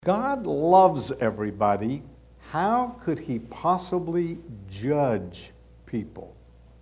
God loves everybody. How could he possibly judge people?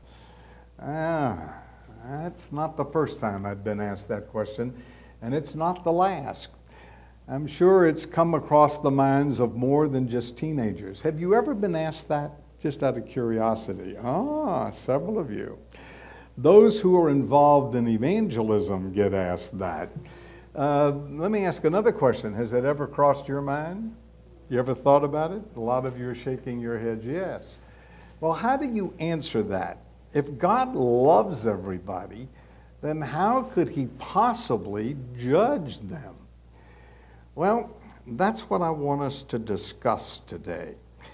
That's not the first time I've been asked that question, and it's not the last. I'm sure it's come across the minds of more than just teenagers. Have you ever been asked that, just out of curiosity? Several of you. Those who are involved in evangelism get asked that. Let me ask another question. Has that ever crossed your mind? You ever thought about it? A lot of you are shaking your heads yes. Well, how do you answer that? If God loves everybody, then how could he possibly judge them? Well, that's what I want us to discuss today.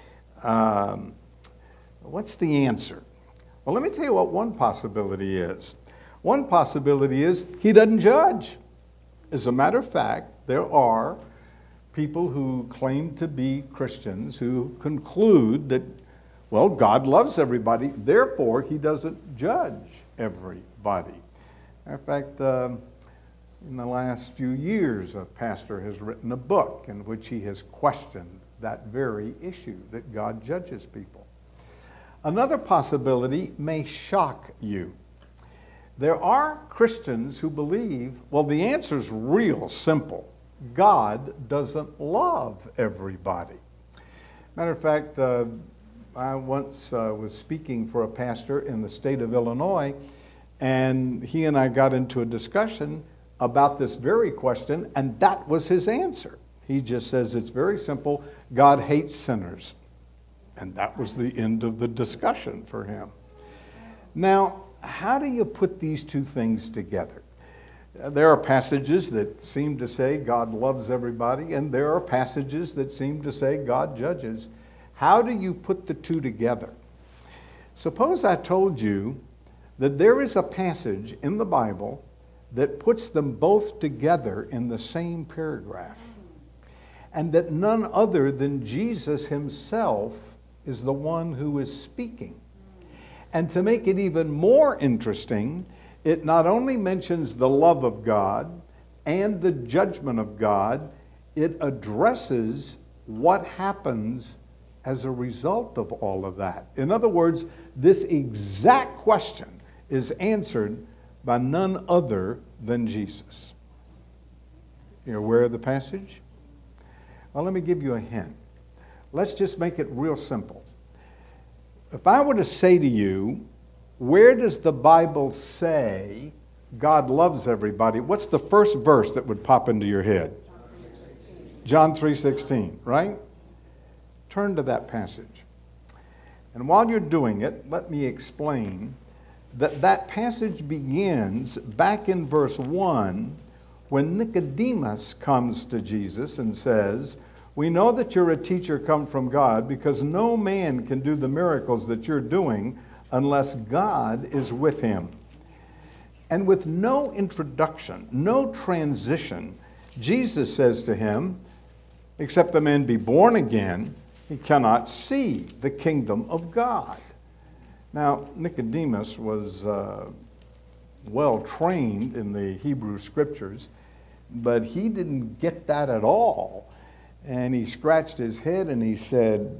What's the answer? Well, let me tell you what one possibility is. One possibility is he doesn't judge. As a matter of fact, there are people who claim to be Christians who conclude that, well, God loves everybody, therefore he doesn't judge everybody. In fact, in the last few years, a pastor has written a book in which he has questioned that very issue, that God judges people. Another possibility may shock you. There are Christians who believe, well, the answer is real simple. God doesn't love everybody. Matter of fact, I once was speaking for a pastor in the state of Illinois, and he and I got into a discussion about this very question, and that was his answer. He just says it's very simple. God hates sinners. And that was the end of the discussion for him. Now, how do you put these two things together? There are passages that seem to say God loves everybody, and there are passages that seem to say God judges. How do you put the two together? Suppose I told you that there is a passage in the Bible that puts them both together in the same paragraph, and that none other than Jesus himself is the one who is speaking. And to make it even more interesting, it not only mentions the love of God and the judgment of God, it addresses what happens as a result of all of that. In other words, this exact question is answered by none other than Jesus. You're aware of the passage? Well, let me give you a hint. Let's just make it real simple. If I were to say to you, where does the Bible say God loves everybody? What's the first verse that would pop into your head? John 3:16, right? Turn to that passage. And while you're doing it, let me explain that that passage begins back in verse 1 when Nicodemus comes to Jesus and says, "We know that you're a teacher come from God because no man can do the miracles that you're doing unless God is with him." And with no introduction, no transition, Jesus says to him, "Except the man be born again, he cannot see the kingdom of God." Now, Nicodemus was well trained in the Hebrew scriptures, but he didn't get that at all. And he scratched his head and he said,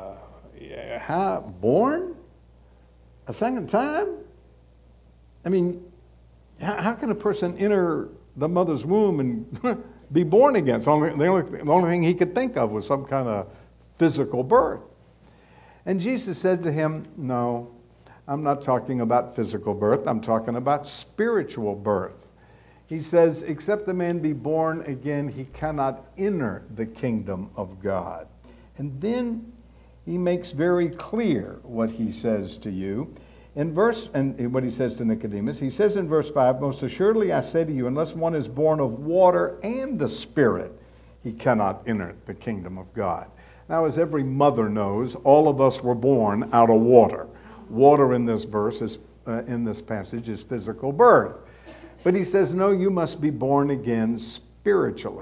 born? A second time? I mean, how can a person enter the mother's womb and be born again? The only thing he could think of was some kind of physical birth. And Jesus said to him, "No, I'm not talking about physical birth. I'm talking about spiritual birth." He says, "Except a man be born again, he cannot enter the kingdom of God." And then he makes very clear what he says to you. And what he says to Nicodemus, he says in verse 5, "Most assuredly I say to you, unless one is born of water and the Spirit, he cannot enter the kingdom of God." Now, as every mother knows, all of us were born out of water. Water in this verse, in this passage, is physical birth. But he says, no, you must be born again spiritually.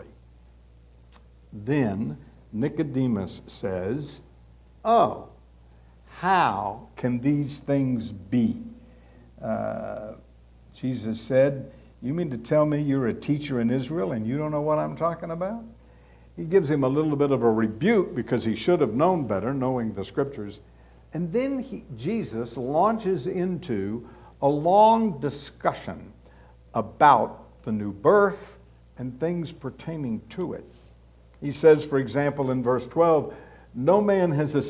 Then Nicodemus says, "Oh, how can these things be?" Jesus said, "You mean to tell me you're a teacher in Israel and you don't know what I'm talking about?" He gives him a little bit of a rebuke because he should have known better, knowing the scriptures. And then Jesus launches into a long discussion about the new birth and things pertaining to it. He says, for example, in verse 12, verse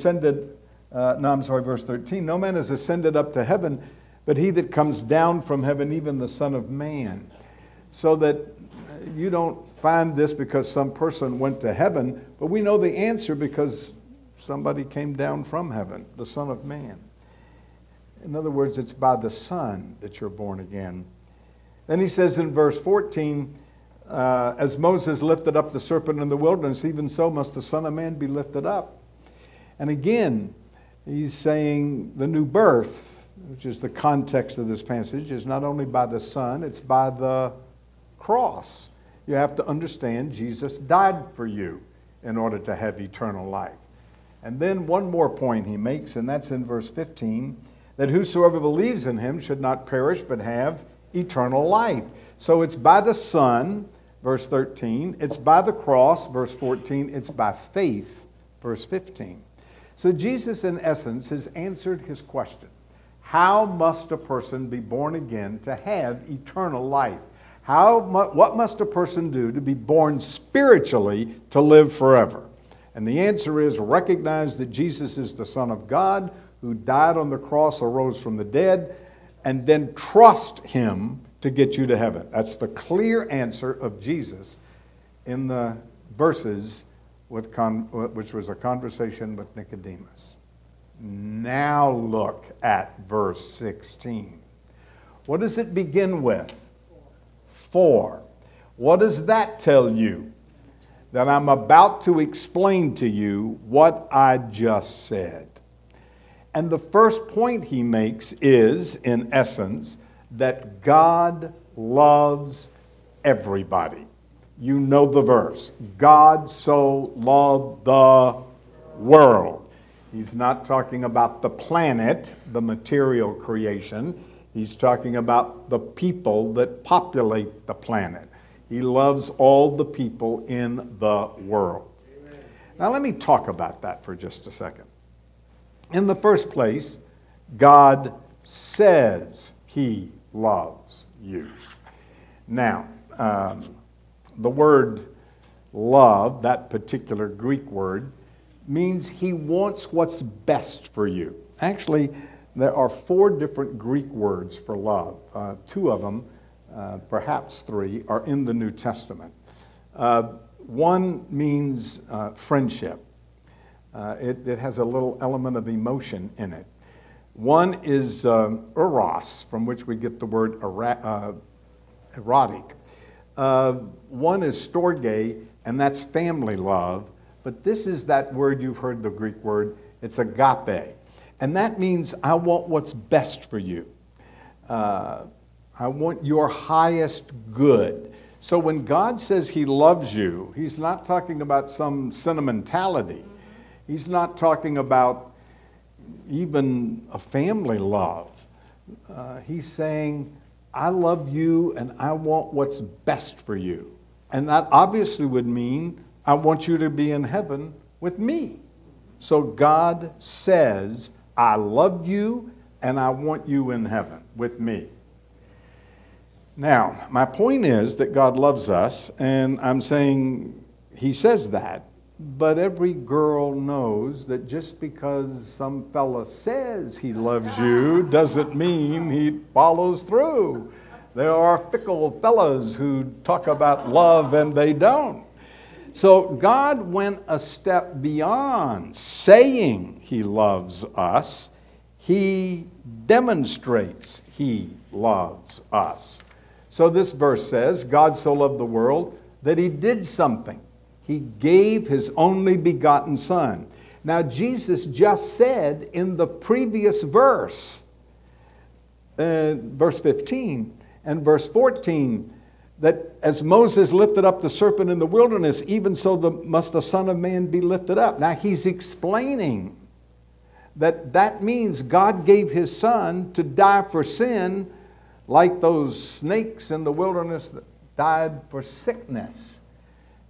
13, no man has ascended up to heaven, but he that comes down from heaven, even the Son of Man. So that you don't find this because some person went to heaven, but we know the answer because somebody came down from heaven, the Son of Man. In other words, it's by the Son that you're born again. Then he says in verse 14, as Moses lifted up the serpent in the wilderness, even so must the Son of Man be lifted up. And again, he's saying the new birth, which is the context of this passage, is not only by the Son, it's by the cross. You have to understand Jesus died for you in order to have eternal life. And then one more point he makes, and that's in verse 15, that whosoever believes in him should not perish but have eternal life. So it's by the Son, verse 13, it's by the cross, verse 14, it's by faith, verse 15. So Jesus, in essence, has answered his question. How must a person be born again to have eternal life? What must a person do to be born spiritually to live forever? And the answer is recognize that Jesus is the Son of God who died on the cross, arose from the dead, and then trust him to get you to heaven. That's the clear answer of Jesus in the verses which was a conversation with Nicodemus. Now look at verse 16. What does it begin with? For. What does that tell you? That I'm about to explain to you what I just said. And the first point he makes is, in essence, that God loves everybody. You know the verse. God so loved the world. He's not talking about the planet, the material creation. He's talking about the people that populate the planet. He loves all the people in the world. Amen. Now let me talk about that for just a second. In the first place, God says he loves you. Now, the word love, that particular Greek word, means he wants what's best for you. Actually, there are 4 different Greek words for love. 2 of them, perhaps 3, are in the New Testament. One means friendship. It has a little element of emotion in it. One is eros, from which we get the word erotic. One is storge, and that's family love. But this is that word, you've heard the Greek word, it's agape. And that means I want what's best for you. I want your highest good. So when God says he loves you, he's not talking about some sentimentality. He's not talking about even a family love. He's saying, I love you and I want what's best for you. And that obviously would mean I want you to be in heaven with me. So God says, I love you and I want you in heaven with me. Now, my point is that God loves us, and I'm saying he says that, but every girl knows that just because some fella says he loves you doesn't mean he follows through. There are fickle fellas who talk about love and they don't. So God went a step beyond saying he loves us. He demonstrates he loves us. So this verse says, God so loved the world that he did something. He gave his only begotten Son. Now Jesus just said in the previous verse, verse 15 and verse 14, that as Moses lifted up the serpent in the wilderness, even so must the Son of Man be lifted up. Now he's explaining that means God gave his Son to die for sin, like those snakes in the wilderness that died for sickness.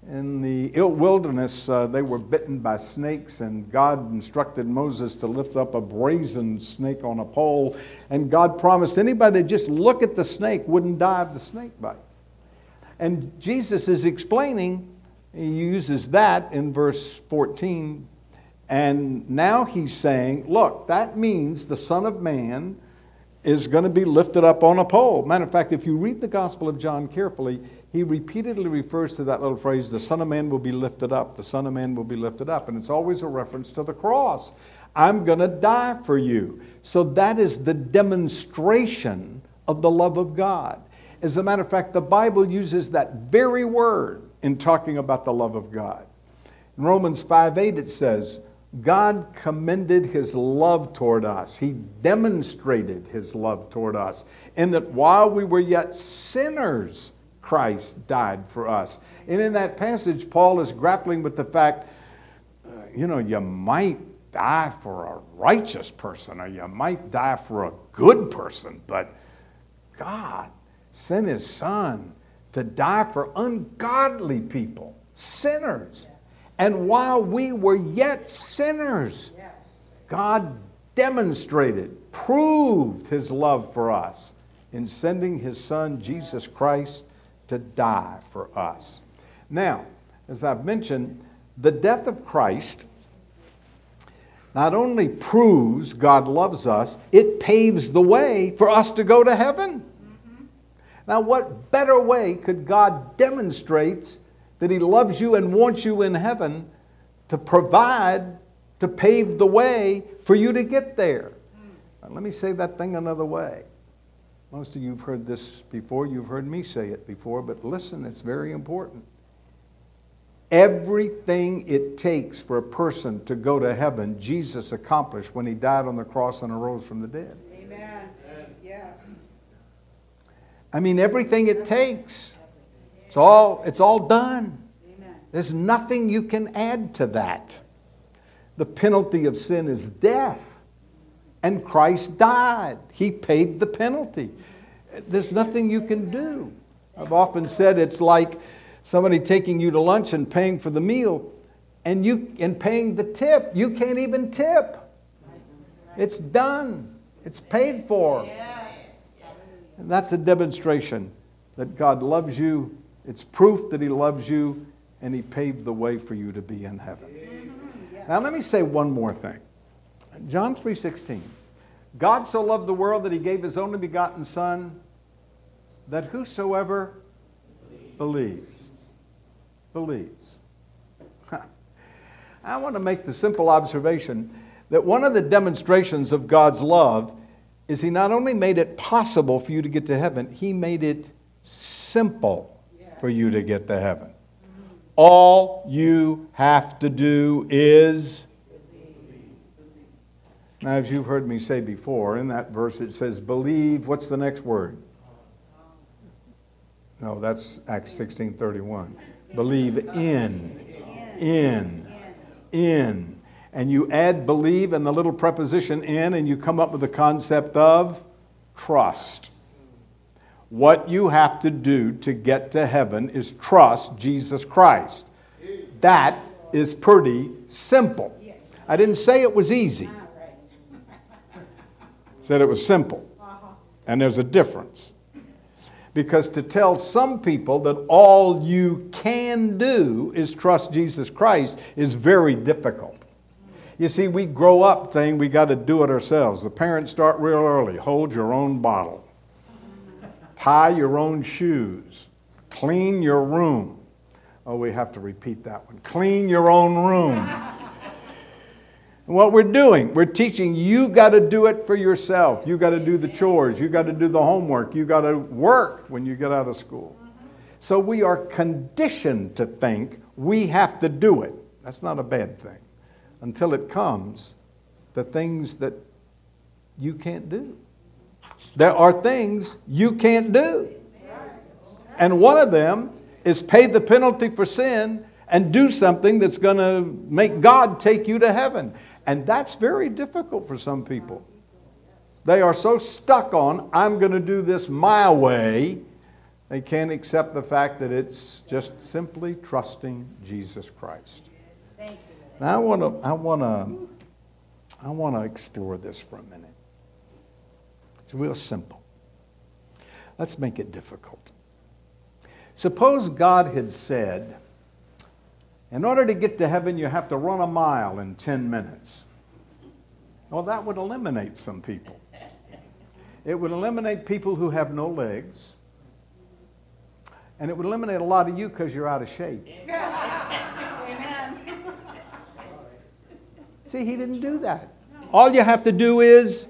In the wilderness, they were bitten by snakes, and God instructed Moses to lift up a brazen snake on a pole. And God promised anybody that just look at the snake wouldn't die of the snake bite. And Jesus is explaining, he uses that in verse 14. And now he's saying, look, that means the Son of Man is going to be lifted up on a pole. Matter of fact, if you read the Gospel of John carefully, he repeatedly refers to that little phrase, the Son of Man will be lifted up, the Son of Man will be lifted up. And it's always a reference to the cross. I'm going to die for you. So that is the demonstration of the love of God. As a matter of fact, the Bible uses that very word in talking about the love of God. In Romans 5:8 it says, God commended his love toward us. He demonstrated his love toward us in that while we were yet sinners, Christ died for us. And in that passage, Paul is grappling with the fact, you might die for a righteous person or you might die for a good person, but God sent his Son to die for ungodly people, sinners. And while we were yet sinners, God demonstrated, proved his love for us in sending his Son, Jesus Christ, to die for us. Now, as I've mentioned, the death of Christ not only proves God loves us, it paves the way for us to go to heaven. Now, what better way could God demonstrate that he loves you and wants you in heaven to provide, to pave the way for you to get there? Now, let me say that thing another way. Most of you have heard this before. You've heard me say it before, but listen, it's very important. Everything it takes for a person to go to heaven, Jesus accomplished when he died on the cross and arose from the dead. Amen. Yes. I mean, everything it takes. It's all done. Amen. There's nothing you can add to that. The penalty of sin is death. And Christ died. He paid the penalty. There's nothing you can do. I've often said it's like somebody taking you to lunch and paying for the meal and paying the tip. You can't even tip. It's done. It's paid for. And that's a demonstration that God loves you. It's proof that he loves you, and he paved the way for you to be in heaven. Now let me say one more thing. John 3:16. God so loved the world that he gave his only begotten Son, that whosoever believes. I want to make the simple observation that one of the demonstrations of God's love is he not only made it possible for you to get to heaven, he made it simple for you to get to heaven. All you have to do is... Now, as you've heard me say before, in that verse it says, believe. What's the next word? No, that's Acts 16:31. Believe in. And you add believe and the little preposition in, and you come up with the concept of trust. What you have to do to get to heaven is trust Jesus Christ. That is pretty simple. I didn't say it was easy. I said it was simple. And there's a difference. Because to tell some people that all you can do is trust Jesus Christ is very difficult. You see, we grow up saying we got to do it ourselves. The parents start real early. Hold your own bottle. Tie your own shoes. Clean your room. Oh, we have to repeat that one. Clean your own room. And what we're doing, we're teaching you got to do it for yourself. You got to do the chores. You got to do the homework. You got to work when you get out of school. So we are conditioned to think we have to do it. That's not a bad thing. Until it comes to things that you can't do. There are things you can't do. And one of them is pay the penalty for sin and do something that's going to make God take you to heaven. And that's very difficult for some people. They are so stuck on, I'm going to do this my way, They can't accept the fact that it's just simply trusting Jesus Christ. Thank you. Now I want to explore this for a minute. It's real simple. Let's make it difficult. Suppose God had said, in order to get to heaven, you have to run a mile in 10 minutes. Well, that would eliminate some people. It would eliminate people who have no legs. And it would eliminate a lot of you because you're out of shape. Amen. See, he didn't do that. All you have to do is...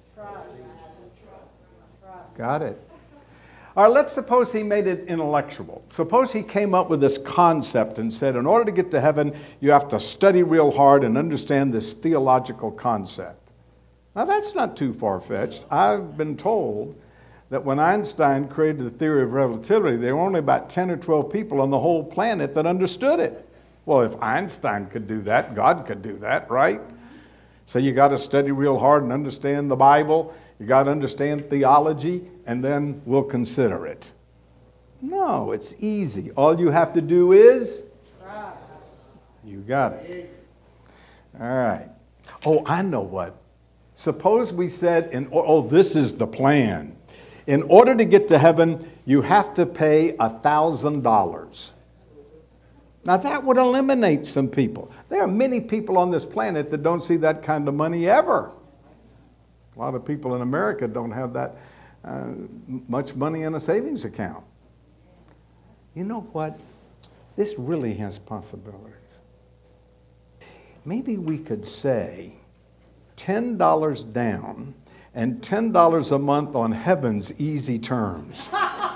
Got it. All right, let's suppose he made it intellectual. Suppose he came up with this concept and said, in order to get to heaven, you have to study real hard and understand this theological concept. Now, that's not too far-fetched. I've been told that when Einstein created the theory of relativity, there were only about 10 or 12 people on the whole planet that understood it. Well, if Einstein could do that, God could do that, right? So you got to study real hard and understand the Bible. You got to understand theology, and then we'll consider it. No, it's easy. All you have to do is... Trust. You got it. All right. Oh, I know what. Suppose we said, this is the plan. In order to get to heaven, you have to pay $1,000. Now, that would eliminate some people. There are many people on this planet that don't see that kind of money ever. A lot of people in America don't have that much money in a savings account. You know what? This really has possibilities. Maybe we could say $10 down and $10 a month on heaven's easy terms.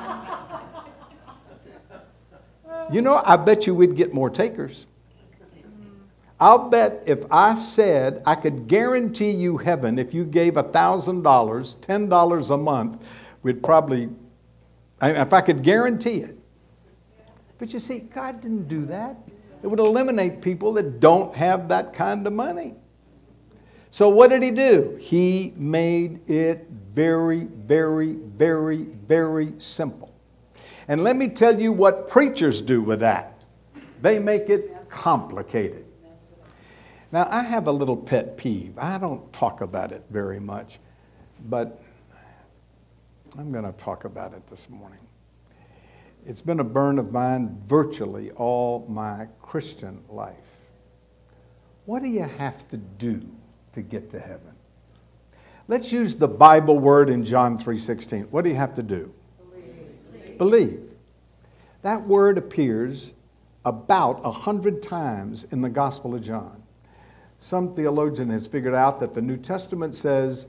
You know, I bet you we'd get more takers. I'll bet if I said I could guarantee you heaven if you gave $1,000, $10 a month, we'd probably, if I could guarantee it. But you see, God didn't do that. It would eliminate people that don't have that kind of money. So what did he do? He made it very, very, very, very simple. And let me tell you what preachers do with that. They make it complicated. Now, I have a little pet peeve. I don't talk about it very much, but I'm going to talk about it this morning. It's been a burn of mine virtually all my Christian life. What do you have to do to get to heaven? Let's use the Bible word in John 3:16. What do you have to do? Believe. That word appears about 100 times in the Gospel of John. Some theologian has figured out that the New Testament says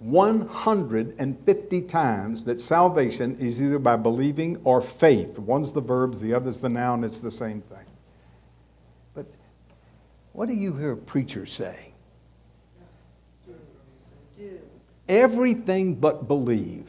150 times that salvation is either by believing or faith. One's the verbs, the other's the noun, it's the same thing. But what do you hear preachers say? Do. Everything but believe.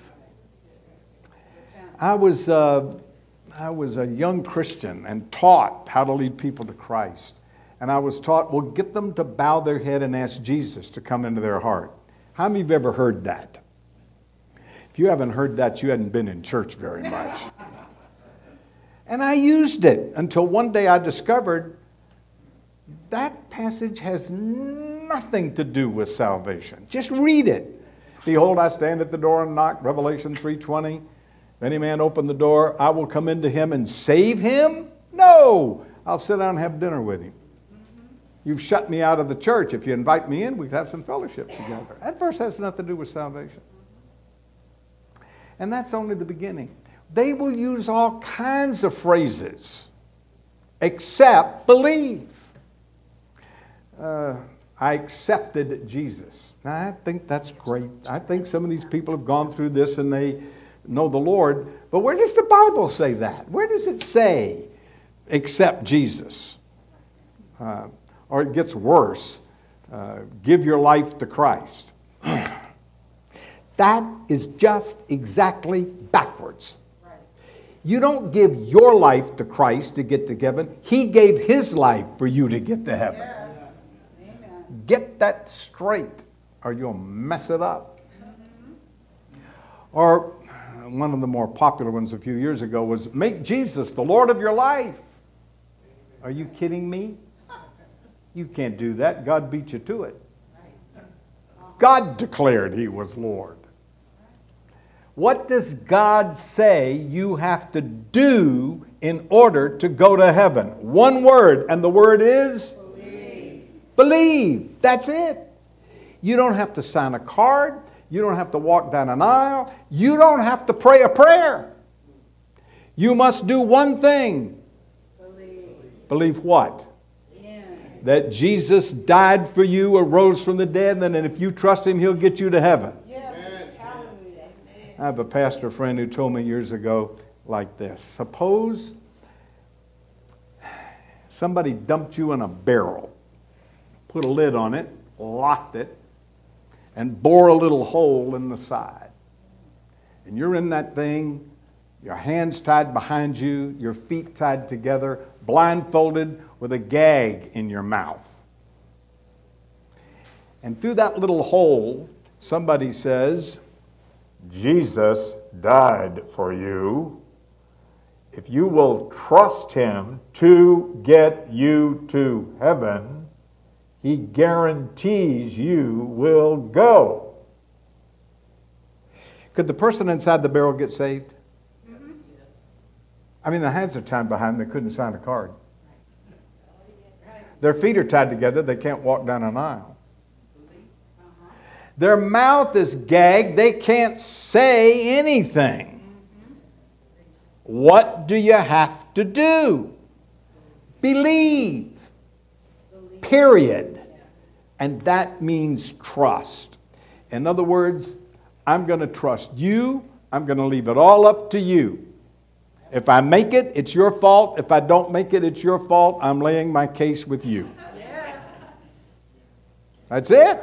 I was a young Christian and taught how to lead people to Christ. And I was taught, well, get them to bow their head and ask Jesus to come into their heart. How many of you have ever heard that? If you haven't heard that, you hadn't been in church very much. And I used it until one day I discovered that passage has nothing to do with salvation. Just read it. Behold, I stand at the door and knock, Revelation 3:20. If any man open the door, I will come into him and save him? No, I'll sit down and have dinner with him. You've shut me out of the church. If you invite me in, we could have some fellowship together. That verse has nothing to do with salvation. And that's only the beginning. They will use all kinds of phrases, except believe. I accepted Jesus. Now, I think that's great. I think some of these people have gone through this and they know the Lord. But where does the Bible say that? Where does it say, accept Jesus? Or it gets worse, give your life to Christ. That is just exactly backwards. Right. You don't give your life to Christ to get to heaven. He gave his life for you to get to heaven. Yes. Amen. Get that straight or you'll mess it up. Mm-hmm. Or one of the more popular ones a few years ago was, make Jesus the Lord of your life. Are you kidding me? You can't do that. God beat you to it. God declared he was Lord. What does God say you have to do in order to go to heaven? One word, and the word is? Believe. Believe. That's it. You don't have to sign a card. You don't have to walk down an aisle. You don't have to pray a prayer. You must do one thing. Believe. Believe what? Yeah. That Jesus died for you, arose from the dead, and then if you trust him, he'll get you to heaven. Yes. I have a pastor friend who told me years ago like this. Suppose somebody dumped you in a barrel, put a lid on it, locked it, and bore a little hole in the side. And you're in that thing, your hands tied behind you, your feet tied together, blindfolded with a gag in your mouth. And through that little hole, somebody says, Jesus died for you. If you will trust him to get you to heaven, he guarantees you will go. Could the person inside the barrel get saved? Mm-hmm. I mean, the hands are tied behind them. They couldn't sign a card. Their feet are tied together. They can't walk down an aisle. Their mouth is gagged. They can't say anything. What do you have to do? Believe. Period. And that means trust. In other words, I'm going to trust you. I'm going to leave it all up to you. If I make it, it's your fault. If I don't make it, it's your fault. I'm laying my case with you. Yes. That's it.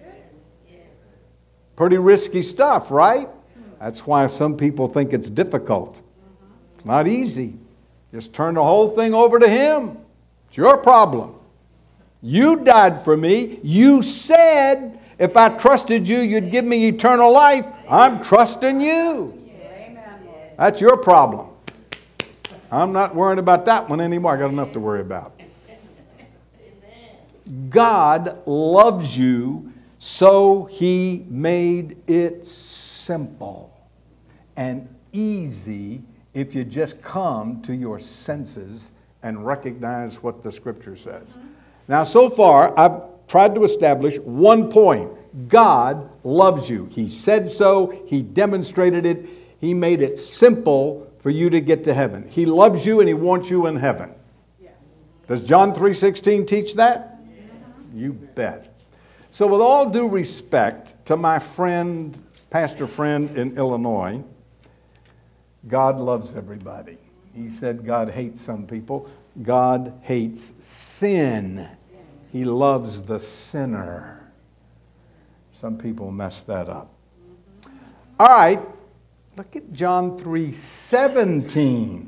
Pretty risky stuff, right? That's why some people think it's difficult. It's not easy. Just turn the whole thing over to him. It's your problem. You died for me. You said if I trusted you, you'd give me eternal life. I'm trusting you. That's your problem. I'm not worrying about that one anymore. I got enough to worry about. God loves you, so he made it simple and easy if you just come to your senses and recognize what the Scripture says. Now, so far, I've tried to establish one point. God loves you. He said so. He demonstrated it. He made it simple for you to get to heaven. He loves you and he wants you in heaven. Yes. Does John 3:16 teach that? Yes. You bet. So with all due respect to my friend, pastor friend in Illinois, God loves everybody. He said God hates some people. God hates sin. He loves the sinner. Some people mess that up. All right, look at John 3:17.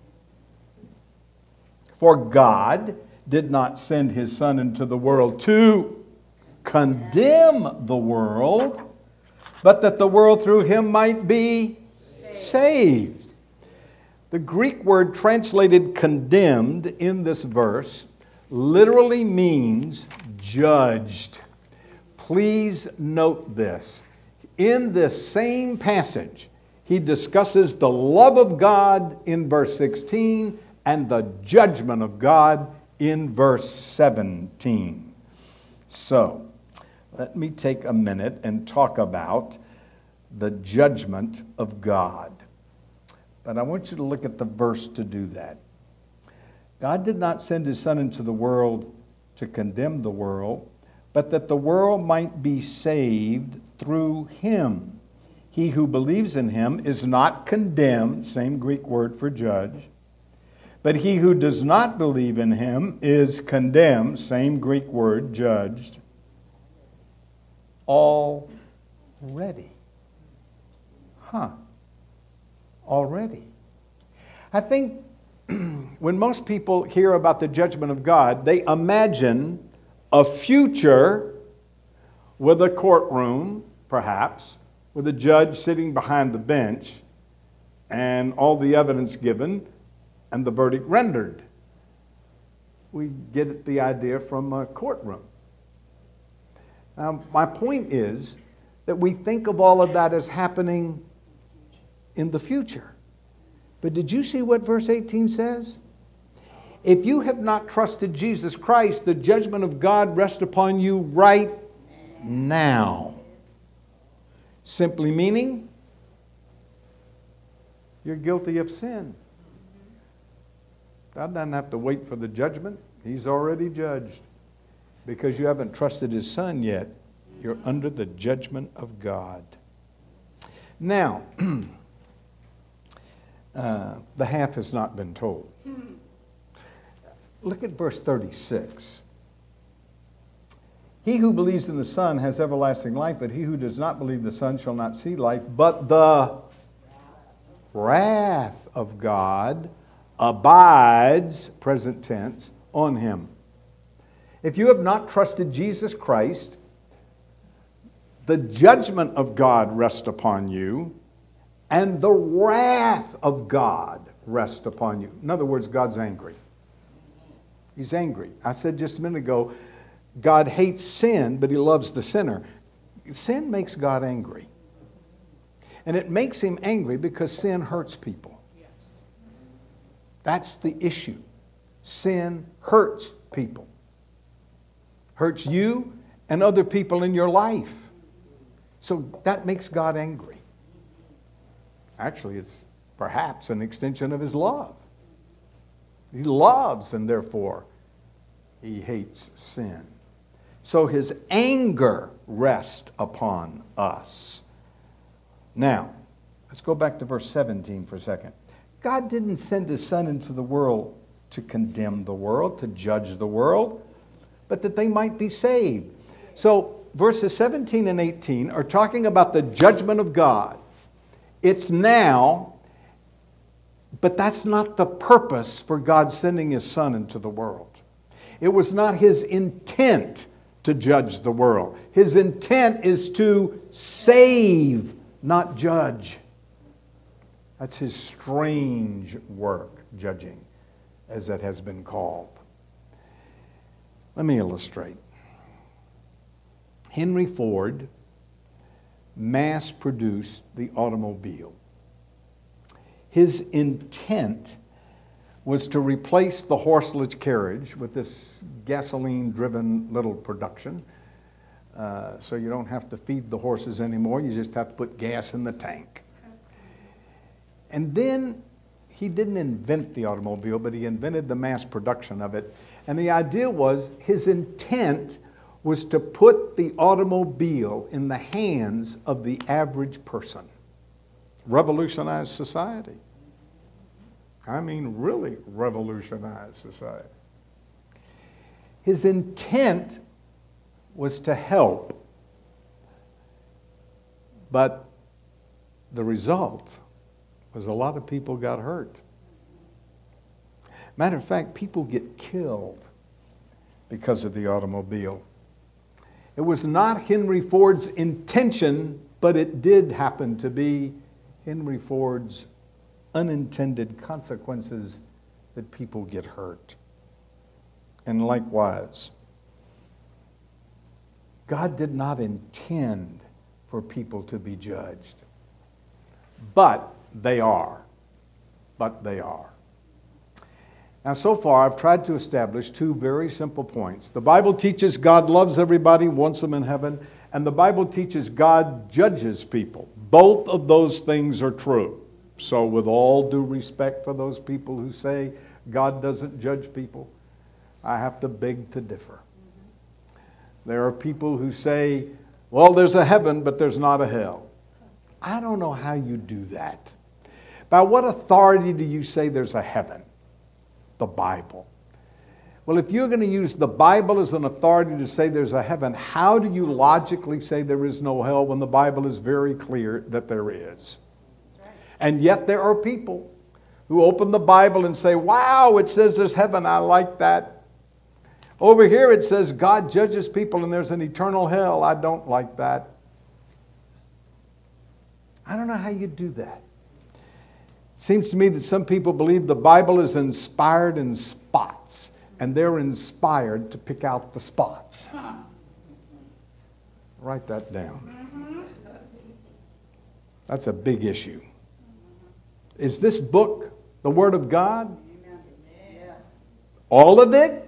For God did not send his Son into the world to condemn the world, but that the world through him might be saved. The Greek word translated condemned in this verse literally means judged. Please note this. In this same passage, he discusses the love of God in verse 16 and the judgment of God in verse 17. So, let me take a minute and talk about the judgment of God. But I want you to look at the verse to do that. God did not send his Son into the world to condemn the world, but that the world might be saved through him. He who believes in him is not condemned, same Greek word for judge, but he who does not believe in him is condemned, same Greek word, judged, already. Already. I think when most people hear about the judgment of God, they imagine a future with a courtroom, perhaps, with a judge sitting behind the bench, and all the evidence given and the verdict rendered. We get the idea from a courtroom. Now, my point is that we think of all of that as happening in the future. But did you see what verse 18 says? If you have not trusted Jesus Christ, the judgment of God rests upon you right now. Simply meaning, you're guilty of sin. God doesn't have to wait for the judgment. He's already judged. Because you haven't trusted His Son yet, you're under the judgment of God. Now, the half has not been told. Look at verse 36. He who believes in the Son has everlasting life, but he who does not believe the Son shall not see life, but the wrath of God abides, present tense, on him. If you have not trusted Jesus Christ, the judgment of God rests upon you, and the wrath of God rests upon you. In other words, God's angry. He's angry. I said just a minute ago, God hates sin, but He loves the sinner. Sin makes God angry. And it makes Him angry because sin hurts people. That's the issue. Sin hurts people. Hurts you and other people in your life. So that makes God angry. Actually, it's perhaps an extension of His love. He loves, and therefore He hates sin. So His anger rests upon us. Now, let's go back to verse 17 for a second. God didn't send His Son into the world to condemn the world, to judge the world, but that they might be saved. So verses 17 and 18 are talking about the judgment of God. It's now, but that's not the purpose for God sending His Son into the world. It was not His intent to judge the world. His intent is to save, not judge. That's His strange work, judging, as it has been called. Let me illustrate. Henry Ford mass-produced the automobile. His intent was to replace the horseless carriage with this gasoline-driven little production. So you don't have to feed the horses anymore. You just have to put gas in the tank. And then he didn't invent the automobile, but he invented the mass production of it. And the idea was, his intent was to put the automobile in the hands of the average person. Revolutionize society. I mean, really revolutionize society. His intent was to help, but the result was a lot of people got hurt. Matter of fact, people get killed because of the automobile. It was not Henry Ford's intention, but it did happen to be Henry Ford's unintended consequences that people get hurt. And likewise, God did not intend for people to be judged. But they are. But they are. Now, so far, I've tried to establish two very simple points. The Bible teaches God loves everybody, wants them in heaven, and the Bible teaches God judges people. Both of those things are true. So with all due respect for those people who say God doesn't judge people, I have to beg to differ. There are people who say, well, there's a heaven, but there's not a hell. I don't know how you do that. By what authority do you say there's a heaven? The Bible. Well, if you're going to use the Bible as an authority to say there's a heaven, how do you logically say there is no hell when the Bible is very clear that there is? And yet there are people who open the Bible and say, wow, it says there's heaven. I like that. Over here it says God judges people and there's an eternal hell. I don't like that. I don't know how you do that. Seems to me that some people believe the Bible is inspired in spots, and they're inspired to pick out the spots. Write that down. That's a big issue. Is this book the Word of God? All of it?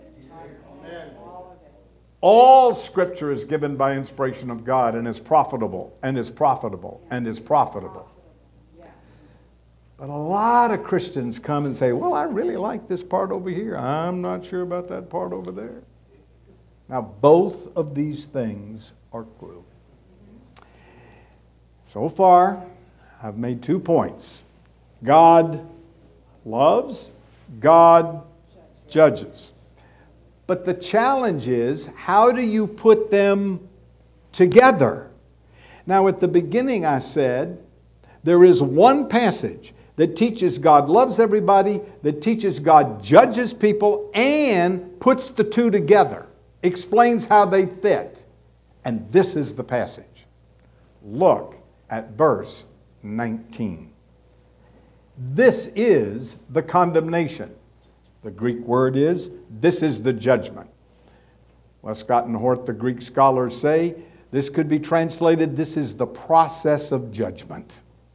All Scripture is given by inspiration of God and is profitable, and is profitable, and is profitable. But a lot of Christians come and say, well, I really like this part over here. I'm not sure about that part over there. Now, both of these things are true. So far, I've made 2 points. God loves, God judges. But the challenge is, how do you put them together? Now, at the beginning I said, there is one passage that teaches God loves everybody, that teaches God judges people, and puts the two together, explains how they fit. And this is the passage. Look at verse 19. This is the condemnation. The Greek word is, this is the judgment. Westcott and Hort, the Greek scholars say, this could be translated, this is the process of judgment.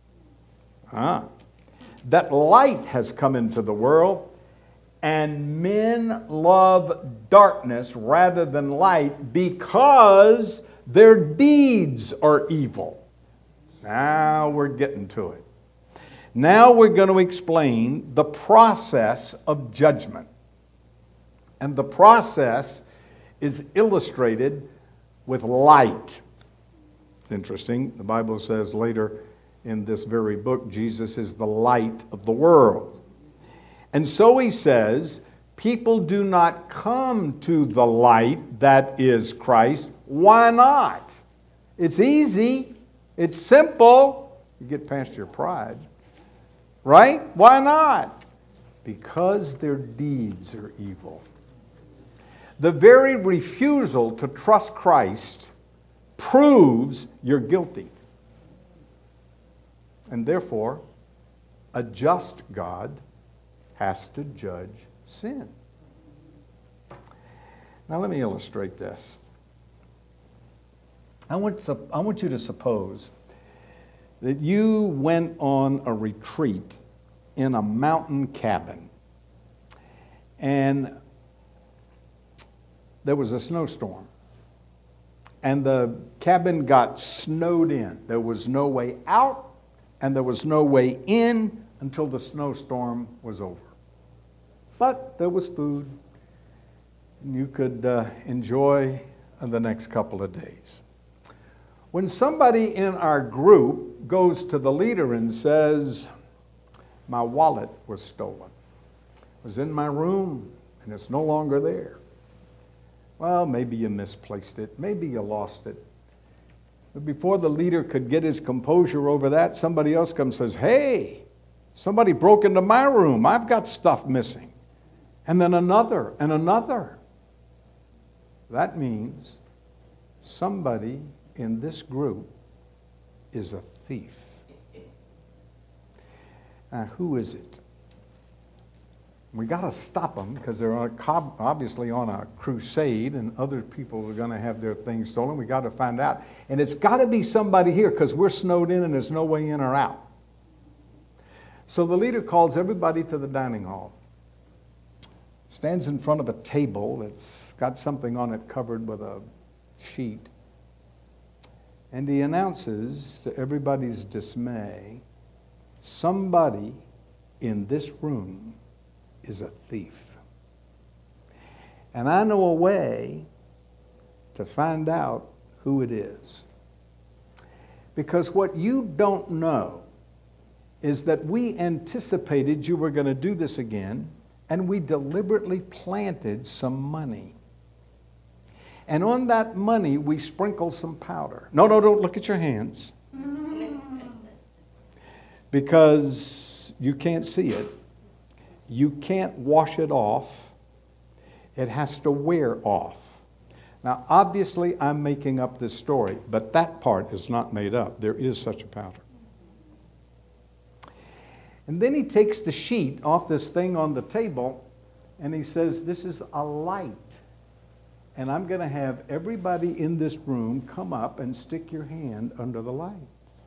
That light has come into the world, and men love darkness rather than light because their deeds are evil. Now we're getting to it. Now we're going to explain the process of judgment. And the process is illustrated with light. It's interesting. The Bible says later in this very book, Jesus is the light of the world. And so he says, people do not come to the light that is Christ. Why not? It's easy. It's simple. You get past your pride. Right? Why not? Because their deeds are evil. The very refusal to trust Christ proves you're guilty. And therefore, a just God has to judge sin. Now let me illustrate this. I want you to suppose that you went on a retreat in a mountain cabin, and there was a snowstorm, and the cabin got snowed in. There was no way out, and there was no way in until the snowstorm was over. But there was food, and you could enjoy the next couple of days. When somebody in our group goes to the leader and says, my wallet was stolen. It was in my room, and it's no longer there. Well, maybe you misplaced it. Maybe you lost it. But before the leader could get his composure over that, somebody else comes and says, hey, somebody broke into my room. I've got stuff missing. And then another and another. That means somebody in this group is a thief. Now, who is it? We got to stop them because they're obviously on a crusade, and other people are going to have their things stolen. We got to find out. And it's got to be somebody here because we're snowed in and there's no way in or out. So the leader calls everybody to the dining hall. Stands in front of a table that's got something on it covered with a sheet. And he announces, to everybody's dismay, somebody in this room is a thief. And I know a way to find out who it is. Because what you don't know is that we anticipated you were going to do this again, and we deliberately planted some money. And on that money, we sprinkle some powder. No, don't look at your hands. Because you can't see it. You can't wash it off. It has to wear off. Now, obviously, I'm making up this story, but that part is not made up. There is such a powder. And then he takes the sheet off this thing on the table, and he says, this is a light. And I'm going to have everybody in this room come up and stick your hand under the light.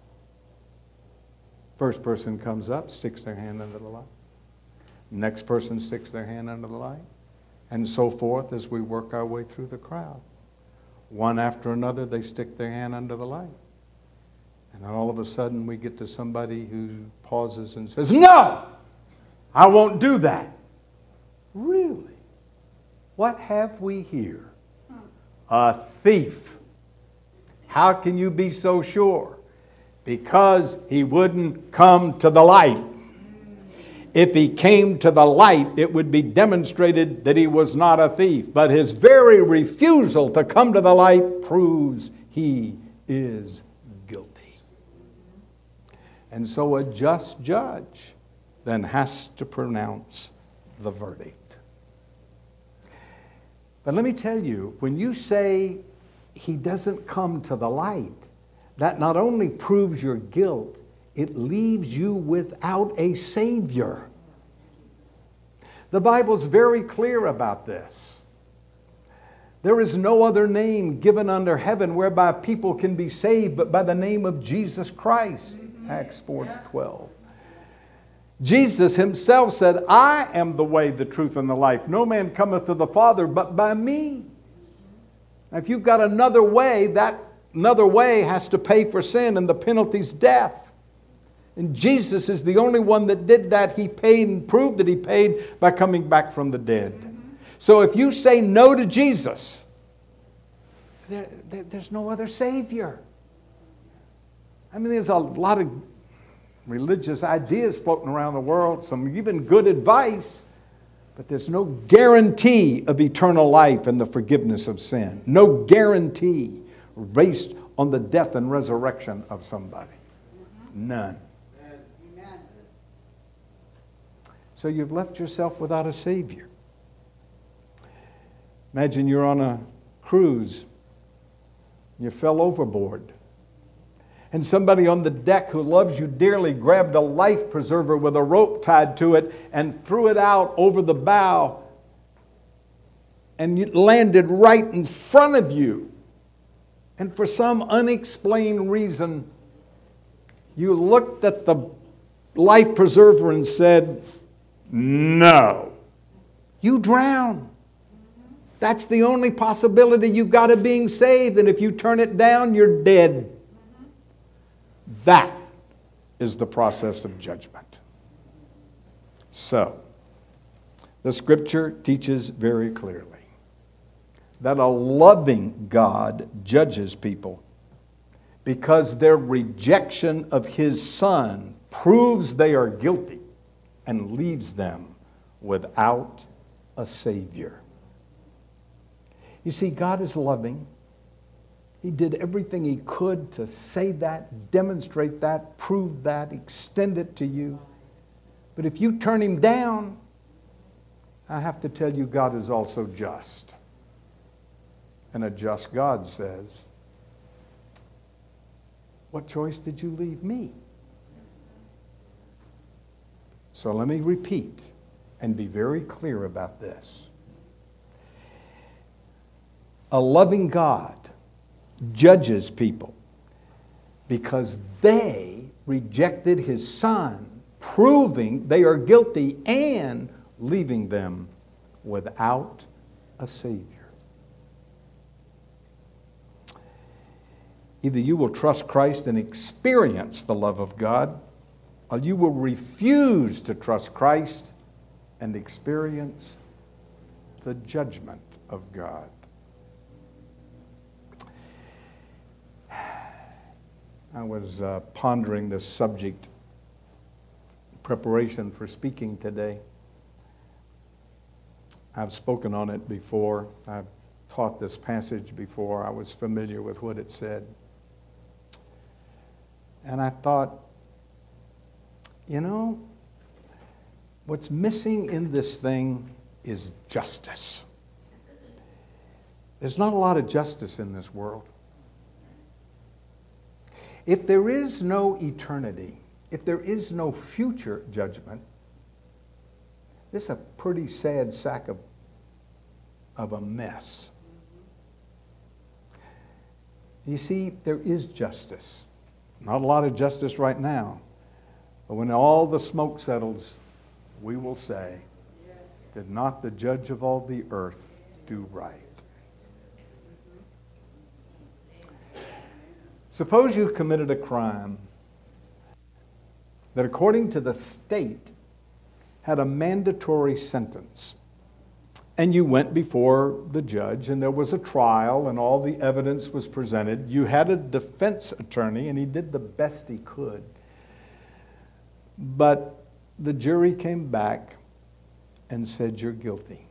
First person comes up, sticks their hand under the light. Next person sticks their hand under the light. And so forth as we work our way through the crowd. One after another, they stick their hand under the light. And then all of a sudden, we get to somebody who pauses and says, no, I won't do that. Really? What have we here? A thief. How can you be so sure? Because he wouldn't come to the light. If he came to the light, it would be demonstrated that he was not a thief. But his very refusal to come to the light proves he is guilty. And so a just judge then has to pronounce the verdict. But let me tell you, when you say he doesn't come to the light, that not only proves your guilt, it leaves you without a Savior. The Bible's very clear about this. There is no other name given under heaven whereby people can be saved but by the name of Jesus Christ. Acts 4:12. Jesus himself said, I am the way, the truth, and the life. No man cometh to the Father but by me. Now, if you've got another way, that another way has to pay for sin, and the penalty's death. And Jesus is the only one that did that. He paid and proved that he paid by coming back from the dead. So if you say no to Jesus, there's no other Savior. I mean, there's a lot of religious ideas floating around the world, some even good advice, but there's no guarantee of eternal life and the forgiveness of sin. No guarantee based on the death and resurrection of somebody. None. Amen. So you've left yourself without a Savior. Imagine you're on a cruise. You fell overboard. And somebody on the deck who loves you dearly grabbed a life preserver with a rope tied to it and threw it out over the bow. And it landed right in front of you. And for some unexplained reason, you looked at the life preserver and said, no. You drown. That's the only possibility you've got of being saved. And if you turn it down, you're dead. That is the process of judgment. So, the Scripture teaches very clearly that a loving God judges people because their rejection of His Son proves they are guilty and leaves them without a Savior. You see, God is loving. He did everything He could to say that, demonstrate that, prove that, extend it to you. But if you turn Him down, I have to tell you, God is also just. And a just God says, what choice did you leave me? So let me repeat and be very clear about this. A loving God judges people because they rejected His Son, proving they are guilty and leaving them without a Savior. Either you will trust Christ and experience the love of God, or you will refuse to trust Christ and experience the judgment of God. I was pondering this subject in preparation for speaking today. I've spoken on it before. I've taught this passage before. I was familiar with what it said. And I thought, what's missing in this thing is justice. There's not a lot of justice in this world. If there is no eternity, if there is no future judgment, this is a pretty sad sack of a mess. You see, there is justice. Not a lot of justice right now. But when all the smoke settles, we will say, did not the judge of all the earth do right? Suppose you committed a crime that, according to the state, had a mandatory sentence. And you went before the judge, and there was a trial, and all the evidence was presented. You had a defense attorney, and he did the best he could. But the jury came back and said, you're guilty.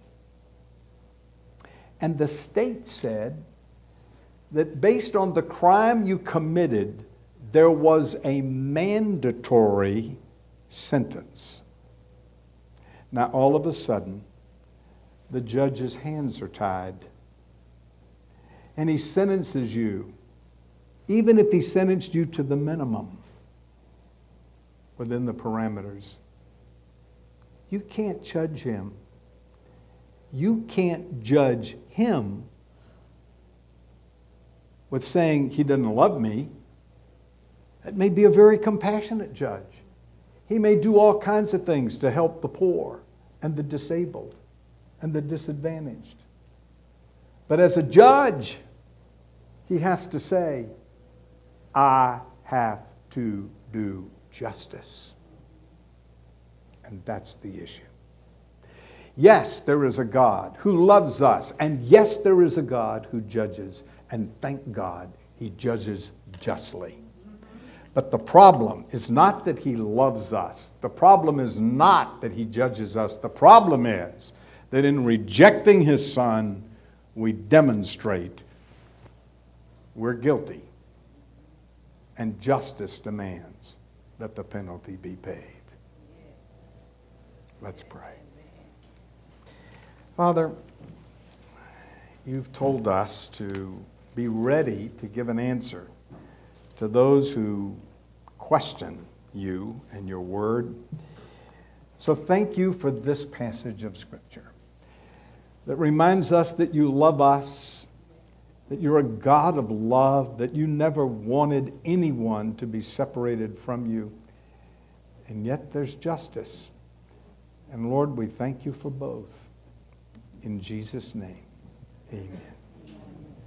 And the state said that based on the crime you committed, there was a mandatory sentence. Now, all of a sudden, the judge's hands are tied. And he sentences you, even if he sentenced you to the minimum within the parameters. You can't judge him. You can't judge him with saying he doesn't love me. That may be a very compassionate judge. He may do all kinds of things to help the poor and the disabled and the disadvantaged. But as a judge, he has to say, I have to do justice. And that's the issue. Yes, there is a God who loves us. And yes, there is a God who judges. And thank God, he judges justly. But the problem is not that he loves us. The problem is not that he judges us. The problem is that in rejecting his Son, we demonstrate we're guilty. And justice demands that the penalty be paid. Let's pray. Father, you've told us to be ready to give an answer to those who question you and your word. So thank you for this passage of Scripture that reminds us that you love us, that you're a God of love, that you never wanted anyone to be separated from you, and yet there's justice. And Lord, we thank you for both. In Jesus' name, amen.